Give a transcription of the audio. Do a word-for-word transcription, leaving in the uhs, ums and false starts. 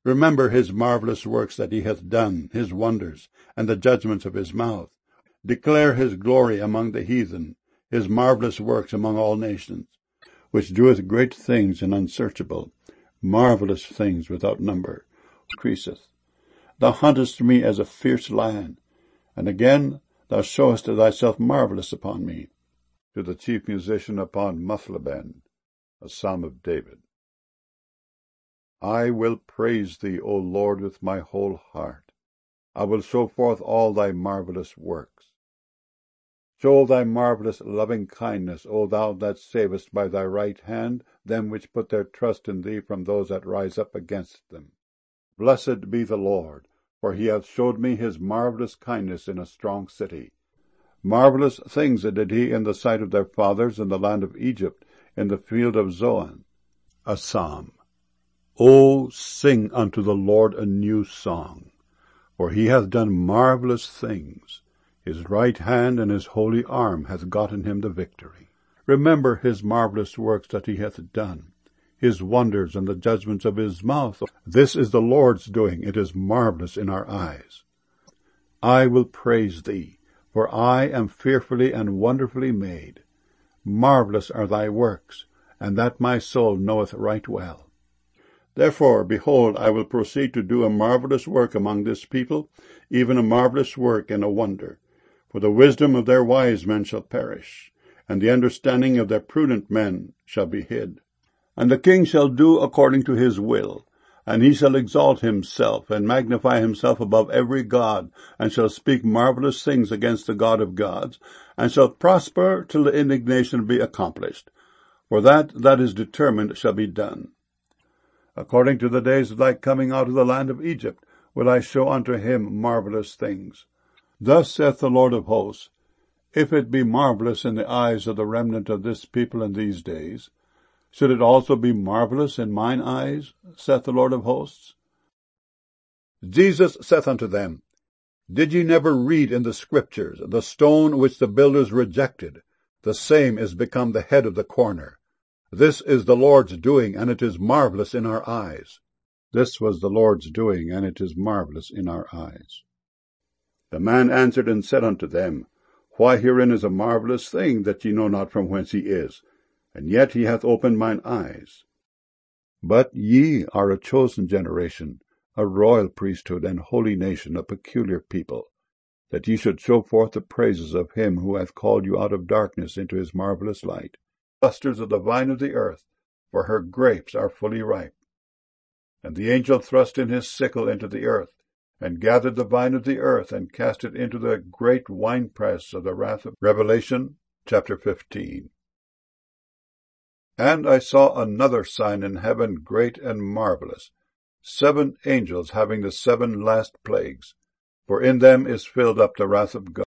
Remember his marvelous works that he hath done, his wonders, and the judgments of his mouth. Declare his glory among the heathen, his marvelous works among all nations, which doeth great things and unsearchable, marvelous things without number, increaseth. Thou huntest me as a fierce lion, and again thou showest thyself marvelous upon me. To the chief musician upon Muthlabben, a psalm of David. I will praise thee, O Lord, with my whole heart. I will show forth all thy marvelous works. Show thy marvelous loving kindness, O thou that savest by thy right hand them which put their trust in thee from those that rise up against them. Blessed be the Lord, for he hath showed me his marvelous kindness in a strong city. Marvelous things did he in the sight of their fathers in the land of Egypt, in the field of Zoan. A psalm. O sing unto the Lord a new song, for he hath done marvelous things. His right hand and his holy arm hath gotten him the victory. Remember his marvelous works that he hath done, his wonders and the judgments of his mouth. This is the Lord's doing, it is marvelous in our eyes. I will praise thee, for I am fearfully and wonderfully made. Marvelous are thy works, and that my soul knoweth right well. Therefore, behold, I will proceed to do a marvelous work among this people, even a marvelous work and a wonder. For the wisdom of their wise men shall perish, and the understanding of their prudent men shall be hid. And the king shall do according to his will, and he shall exalt himself, and magnify himself above every god, and shall speak marvelous things against the God of gods, and shall prosper till the indignation be accomplished. For that that is determined shall be done. According to the days of thy coming out of the land of Egypt, will I show unto him marvelous things. Thus saith the Lord of hosts, if it be marvelous in the eyes of the remnant of this people in these days, should it also be marvelous in mine eyes, saith the Lord of hosts? Jesus saith unto them, Did ye never read in the Scriptures, the stone which the builders rejected, the same is become the head of the corner. This is the Lord's doing, and it is marvelous in our eyes. This was the Lord's doing, and it is marvelous in our eyes. The man answered and said unto them, Why, herein is a marvelous thing, that ye know not from whence he is, and yet he hath opened mine eyes. But ye are a chosen generation, a royal priesthood, and holy nation, a peculiar people, that ye should show forth the praises of him who hath called you out of darkness into his marvelous light. Clusters of the vine of the earth, for her grapes are fully ripe. And the angel thrust in his sickle into the earth, and gathered the vine of the earth, and cast it into the great winepress of the wrath of Revelation, chapter fifteen. And I saw another sign in heaven, great and marvelous, seven angels having the seven last plagues, for in them is filled up the wrath of God.